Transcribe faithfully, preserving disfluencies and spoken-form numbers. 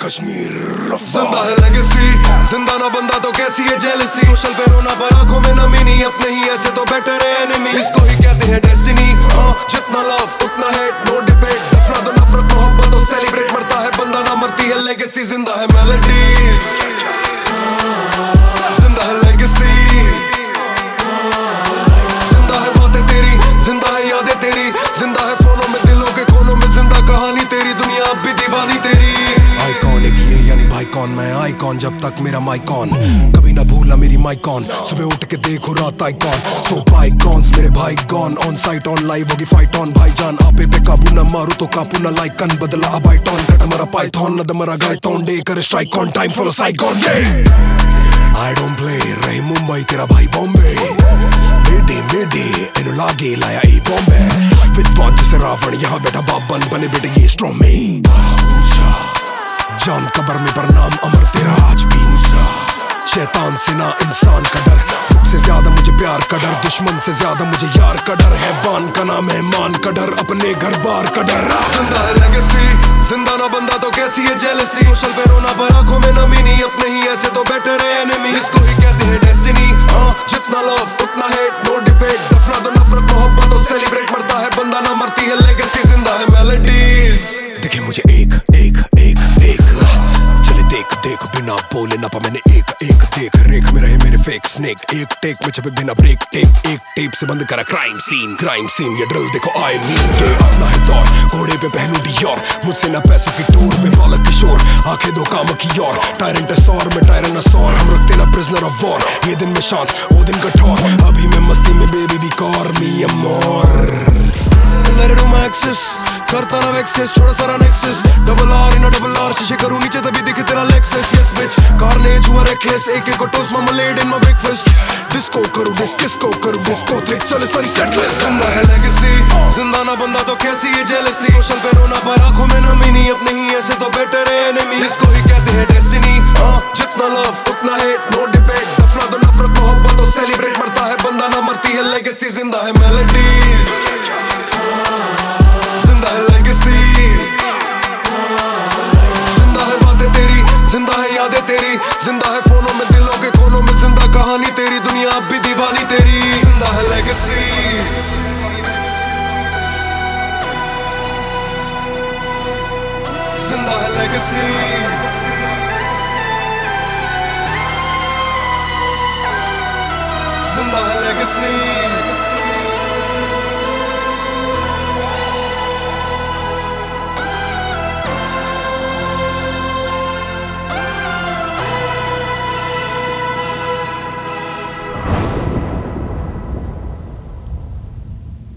कश्मीर जिंदा है लेगेसी, जिंदा ना बंदा तो कैसी है जेलसी। सोशल पे रोना पर आंखों में नमी नहीं, अपने ही ऐसे तो बेटर है एनिमी। इसको ही कहते हैं डेस्टिनी। हाँ, जितना लव उतना हेट, नो डिबेट। दफना दो नफरत मोहब्बत तो सेलिब्रेट। मरता है बंदा ना मरती है लेगेसी। जिंदा है मेलोडीज, जिंदा है लेगेसी, जिंदा है बातें तेरी, जिंदा है यादें तेरी, जिंदा है फोनों में दिलों के कोनों में। जिंदा कहानी तेरी, दुनिया अब भी दीवानी तेरी। आइकॉन एक ये यानी भाई कौन, मैं आइकॉन जब तक मेरा माइकॉन। कभी ना भूलना मेरी माइकॉन, सुबह उठ के देखो रात आइकॉन। सो बाइकॉन्स मेरे भाई gone, on site on live होगी फाइट ऑन। भाईजान आपे पे काबू ना मारू तो कापू ना लाइक कन बदला अब आइटॉन। कट मरा पाइथन नद मरा गायतोन, डे कर स्ट्राइक ऑन टाइम फॉलो साइकॉन। आई डोंट प्ले, रही मुंबई तेरा भाई बॉम्बे। मेडे मेडे इन्हों लागे लाया ए बॉम्बे। विद्वान जैसे रावण यहाँ बैठा बाबन, बने बेटे ये स्ट्रॉन्ग में। जान कबर में प्रणाम अमर तेरा आज भी ऊंचा। शैतान से ना इंसान का डर, खुद से ज्यादा मुझे प्यार का डर। दुश्मन से ज्यादा मुझे यार का डर है। बान का नाम है मान का डर, अपने घर बार का डर। जिंदा है लेगेसी, जिंदा ना बंदा तो कैसी है जेलसी। सोशल पे रोना पर आंखों में नमी नहीं, अपने ही ऐसे तो बेटर है एनिमी। इसको ही कहते हैं डेस्टिनी। हाँ, जितना लव उतना हेट, नो डिबेट। दफना दो नफरत मोहब्बत तो सेलिब्रेट। मरता है बंदा ना मरती है लेगेसी। जिंदा है मेलोडीज। दिखे मुझे एक एक एक एक, चले देख देख बिना बोले ना पा मैंने एक एक देख रेख में रहे मेरे फेक स्नेक। एक टेक में छपे बिना ब्रेक टेप, एक टेप से बंद करा क्राइम सीन। क्राइम सीन ये ड्रिल देखो आई मीन के अपना है दौर। घोड़े पे पहनू डियोर, मुझसे ना पैसों की टूर में बालक किशोर। आंखें दो काम की ओर, टायरेंट है सौर में टायरेनोसॉर। हम रखते ना प्रिजनर ऑफ वॉर, ये दिन में शांत वो दिन कठोर। अभी मैं मस्ती में बेबी भी कॉर मी अमोर। एक्सेस करता ना एक्सेस, छोड़ा सारा nexus. Double R in double R, शीशे करूं नीचे तभी दिखे तेरा लेक्सस। यस बिच कार्नेज हुआ रेकलेस, एक एक toast marmalade in my breakfast. Disco करूं डिस्क किसको करूं डिस्को थिक चले सारी सेटलेस। जिंदा है लेगेसी, जिंदा ना बंदा तो कैसी है जेलसी। सोशल पे रोना पर आंखों में नमी नहीं, अपने ही ऐसे तो बेटर है एनिमी। इसको ही कहते हैं डेस्टिनी। हाँ, जितना लव उतना हेट, नो डिबेट। दफना दो नफरत मोहब्बत तो सेलिब्रेट। मरता है बंदा ना मरती है लेगेसी। जिंदा है मेलोडीज, जिंदा है लेगेसी, जिंदा है बातें तेरी, जिंदा है यादें तेरी, जिंदा है फोनों में दिलों के कोनों में। जिंदा कहानी तेरी, दुनिया अब भी दीवानी तेरी। जिंदा है लेगेसी, जिंदा है लेगेसी, जिंदा है लेगेसी।